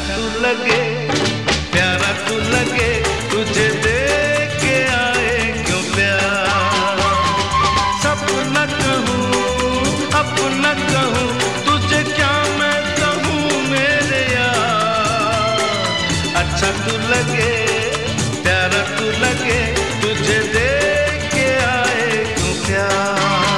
तू लगे, प्यारा तू लगे, तुझे देख के आए क्यों प्यार। सपना कहूँ अपना कहूँ, तुझे क्या मैं कहूँ मेरे यार। अच्छा तू लगे, प्यारा तू लगे, तुझे देख के आए क्यों प्यार।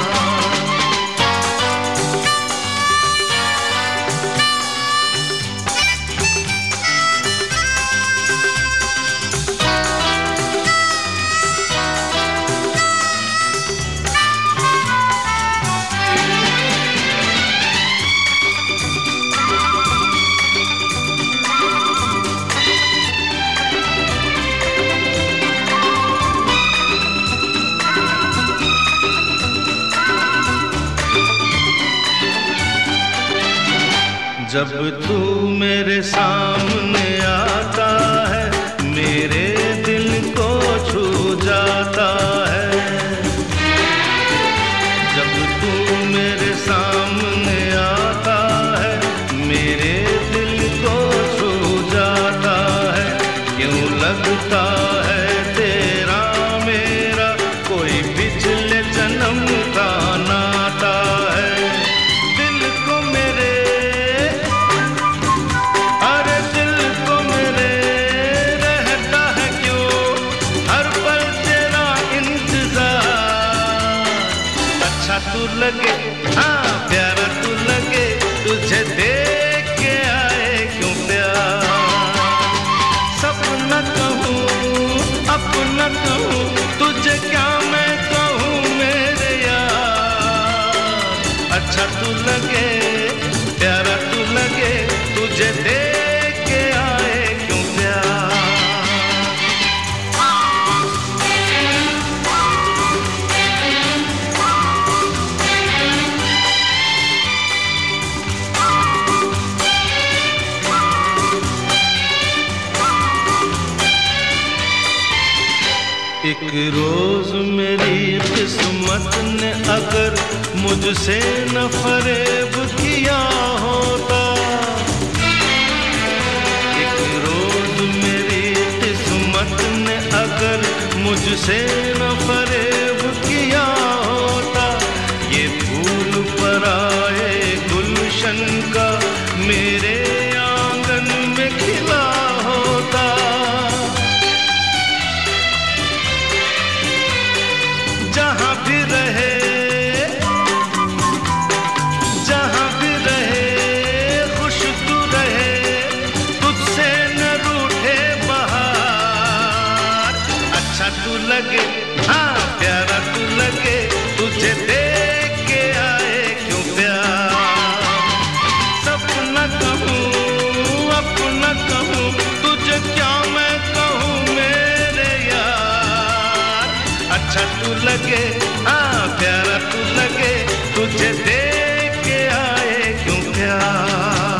जब तू मेरे सामने आता है, मेरे दिल को छू जाता है। जब तू मेरे सामने आता है, मेरे दिल को छू जाता है। क्यों लगता है तेरा मेरा कोई पिछले जन्म का नाता है। तू लगे, हाँ प्यारा तू लगे, तुझे देख के आए क्यों प्यार। सपना कहूँ अपना कहूँ, तुझे क्या मैं कहूँ मेरे यार। अच्छा तू लगे, प्यारा तू लगे, तुझे देख के आए क्यों प्यार। एक रोज मेरी किस्मत ने अगर मुझसे न फरेब किया होता। एक रोज मेरी किस्मत ने अगर मुझसे न फरेब किया होता। ये फूल पर आए गुलशन का मेरे आंगन में खिला होता। जहाँ भी रहे, जहाँ भी रहे, खुश तू रहे, तुझसे न रूठे बहार। अच्छा तू लगे, हाँ प्यारा तू लगे, तुझे देख के आए क्यों प्यार। सपना कहूँ अपना कहूँ, तुझे क्या मैं कहूँ मेरे यार। अच्छा तू लगे, हाँ प्यारा तू लगे, तुझे देख के आए क्यों प्यार।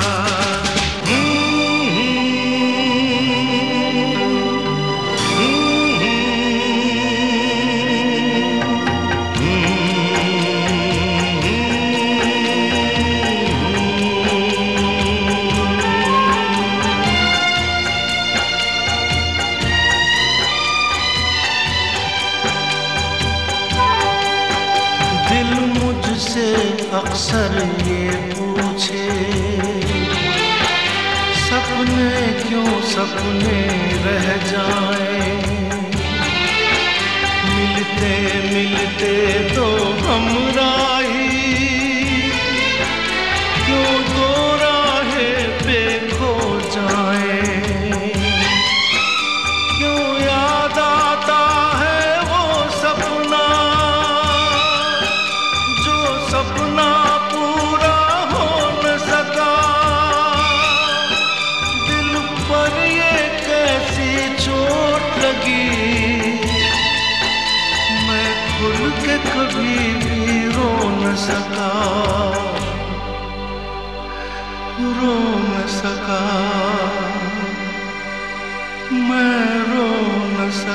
मुझसे अक्सर ये पूछे, सपने क्यों सपने रह जाए। मिलते मिलते तो हमराही, क्यों दो राहें पे खो जाए। क्यों याद आता है वो सपना, सपना पूरा हो न सका। दिल पर ये कैसी चोट लगी, मैं खुल के कभी भी रो न सका। रो न सका, मैं रो न सका।